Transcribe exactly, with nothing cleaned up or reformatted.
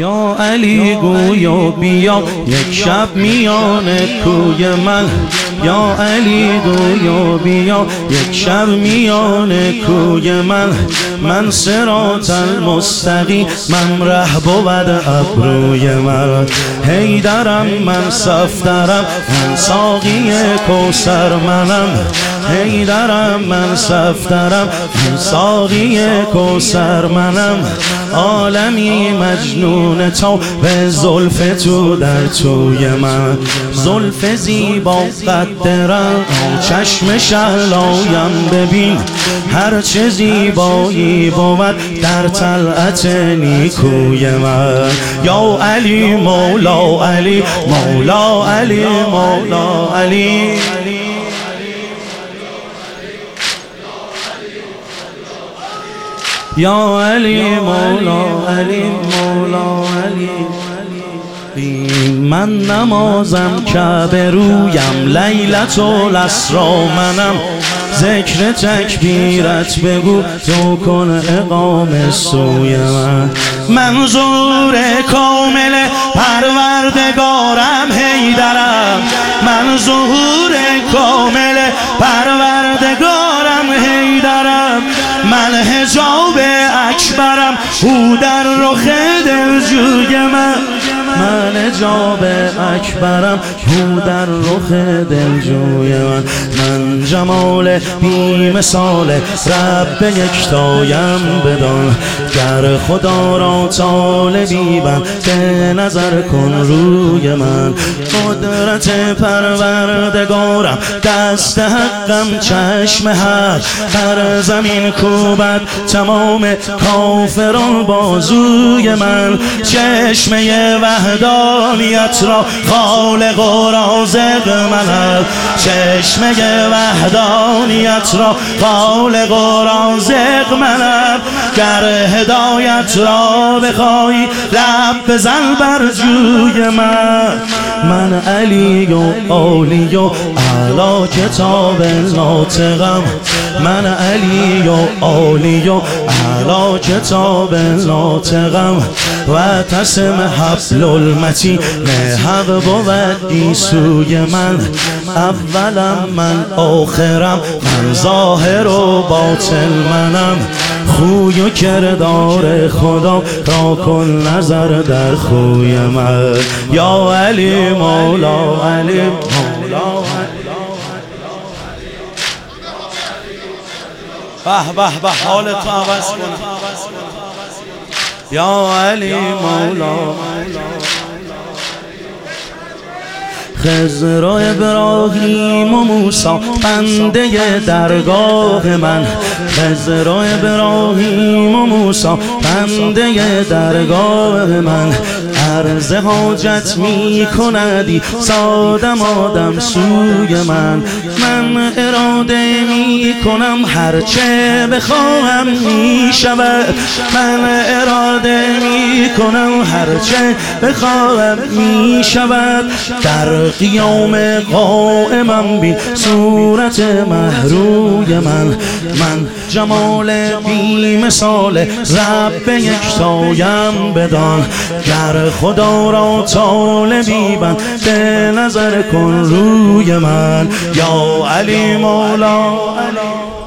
یا علی گویا بیا یک شب میان کوی من، یا علی گویا بیا یک شب میان کوی من. من صراط المستقیم من ره بود ابروی من. حیدرم من صفدرم من ساقی کوثر منم. حیدرم من صفدرم من ساقی کوثر منم. عالمی مجنون تو به زلف تو در توی من. زلف زیبا قدرم چشم شهلایم ببین، هر چه زیبایی بود در طلعت نیکوی من. یا علی مولا علی مولا علی مولا علی. یا علی مولا علی مولا علی. من نمازم کعبه رویم، لیلت الاسرا منم. ذکر تکبیرت بگو تو کن اقامه سوی من. من ظهور کامل پروردگارم حیدرم. من ظهور کامل پروردگارم حیدرم. من حجاب اکبرم او در رخ دلجوی من. من حجاب اکبرم او در رخ دلجوی من. من جمال بی مثال رب یکتایم بدان، گر خدا را طالبی بند به نظر کن روی من. قدرت پروردگارم دست حقم چشم حق، بر زمین کوبد تمام کافران بازوی من. چشمه وحدانیت را خالق و رازق منم. چشمه وحدانیت را خالق و رازق منم. گر هدایت را بخوای لب بزن بر جوی من. من علی و اولی و اعلی کتاب ناطقم. من علی و اولی و اعلی کتاب ناطقم. و تسم حبل المتین حق بود گیسوی من. اولم من آخرم من ظاهر و باطن منم. خوی و کردار خدا را کن نظر در خوی من. یا علی مولا علی مولا علی. به به به حالتو عوض کن. یا علی مولا خضر و ابراهیم و موسی بنده درگاه من. خضر و ابراهیم و موسی بنده درگاه من. عرض حاجت می کندی سادم آدم سوی من. من اراده می کنم هرچه بخواهم می شود. من اراده می کنم هرچه بخواهم می شود. در قیام قائمم بین صورت مهروی من. من جمال بی مثال رب یکتایم بدان، گر خدا را طالبی بند به نظر کن روی من. یا علی مولا علی.